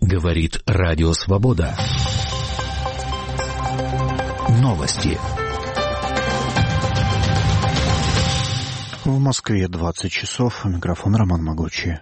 Говорит Радио Свобода. Новости. В Москве 20 часов. Микрофон Роман Могучий.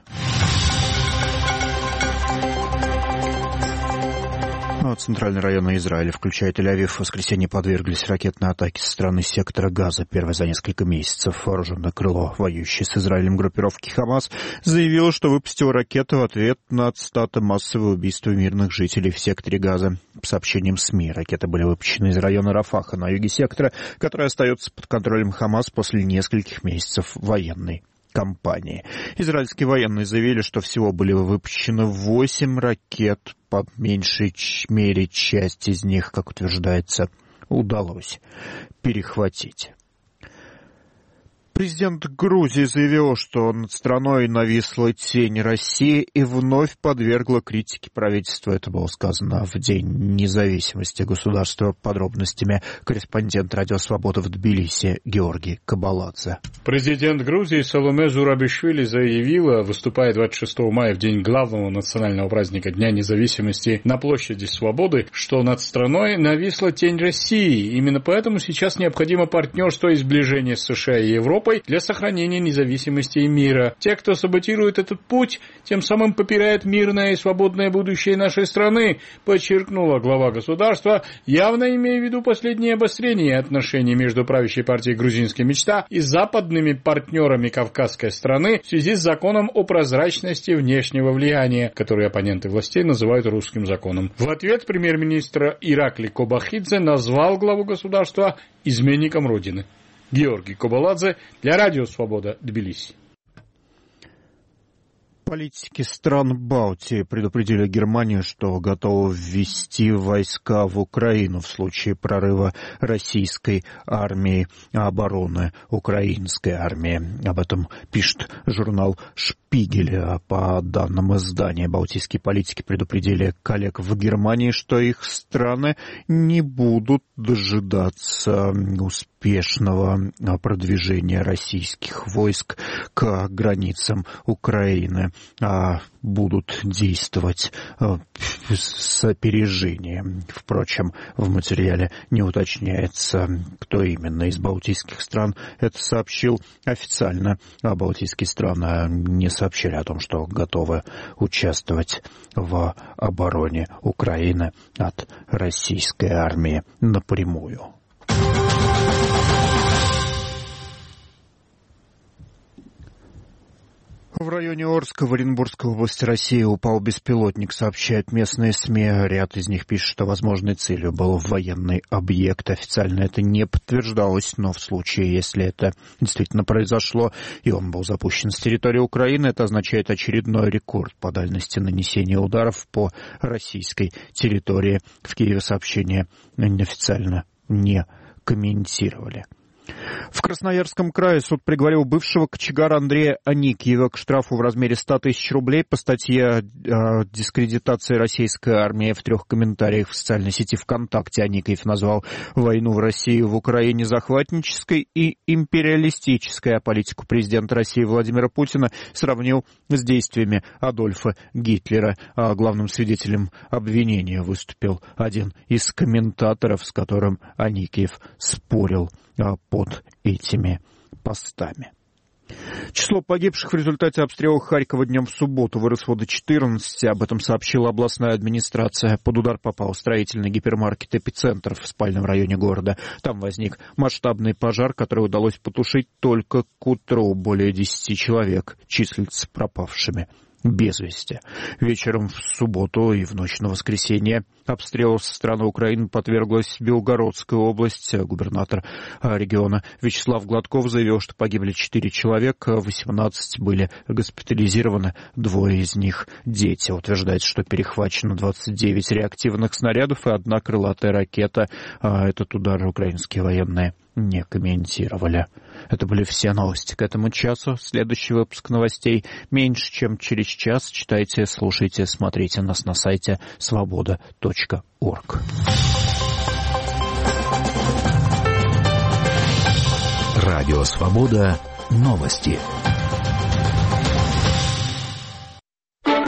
Центральные районы Израиля, включая Тель-Авив, в воскресенье подверглись ракетной атаке со стороны сектора Газа. Первое за несколько месяцев вооруженное крыло, воюющее с Израилем группировки Хамас, заявило, что выпустило ракеты в ответ на цитата массовое убийство мирных жителей в секторе Газа. По сообщениям СМИ, ракеты были выпущены из района Рафаха на юге сектора, который остается под контролем Хамас после нескольких месяцев военной кампании. Израильские военные заявили, что всего были выпущены 8 ракет, по меньшей мере часть из них, как утверждается, удалось перехватить. Президент Грузии заявил, что над страной нависла тень России и вновь подвергла критике правительства. Это было сказано в День независимости государства. Подробностями корреспондент Радио Свобода в Тбилиси Георгий Кабаладзе. Президент Грузии Саломе Зурабишвили заявила, выступая 26 мая в день главного национального праздника Дня независимости на площади Свободы, что над страной нависла тень России. Именно поэтому сейчас необходимо партнерство и сближение с США и Европой для сохранения независимости и мира. Те, кто саботирует этот путь, тем самым попирает мирное и свободное будущее нашей страны, подчеркнула глава государства, явно имея в виду последнее обострение отношений между правящей партией «Грузинская мечта» и западными партнерами кавказской страны в связи с законом о прозрачности внешнего влияния, который оппоненты властей называют русским законом. В ответ премьер-министр Иракли Кобахидзе назвал главу государства изменником Родины. Георгий Кабаладзе для Радио Свобода, Тбилиси. Политики стран Балтии предупредили Германию, что готовы ввести войска в Украину в случае прорыва российской армии обороны украинской армии. Об этом пишет журнал «Шпигель». По данным издания, балтийские политики предупредили коллег в Германии, что их страны не будут дожидаться успешного продвижения российских войск к границам Украины, а будут действовать с опережением. Впрочем, в материале не уточняется, кто именно из балтийских стран это сообщил официально, а балтийские страны не сообщили о том, что готовы участвовать в обороне Украины от российской армии напрямую. В районе Орска в Оренбургской области России упал беспилотник, сообщают местные СМИ. Ряд из них пишет, что возможной целью был военный объект. Официально это не подтверждалось, но в случае, если это действительно произошло, и он был запущен с территории Украины, это означает очередной рекорд по дальности нанесения ударов по российской территории. В Киеве сообщение официально не комментировали. В Красноярском крае суд приговорил бывшего кочегара Андрея Аникиева к штрафу в размере 100 тысяч рублей по статье «Дискредитация российской армии». В 3 комментариях в социальной сети ВКонтакте Аникиев назвал войну в России в Украине захватнической и империалистической, а политику президента России Владимира Путина сравнил с действиями Адольфа Гитлера. Главным свидетелем обвинения выступил один из комментаторов, с которым Аникиев спорил под этими постами. Число погибших в результате обстрела Харькова днем в субботу выросло до 14. Об этом сообщила областная администрация. Под удар попал строительный гипермаркет «Эпицентр» в спальном районе города. Там возник масштабный пожар, который удалось потушить только к утру. Более 10 человек числятся пропавшими без вести. Вечером в субботу и в ночь на воскресенье обстрелу со стороны Украины подверглась Белгородская область. Губернатор региона Вячеслав Гладков заявил, что погибли 4 человека, 18 были госпитализированы, 2 из них дети. Утверждается, что перехвачено 29 реактивных снарядов и 1 крылатая ракета. Этот удар украинские военные не комментировали. Это были все новости к этому часу. Следующий выпуск новостей меньше, чем через час. Читайте, слушайте, смотрите нас на сайте svoboda.org. Радио Свобода. Новости.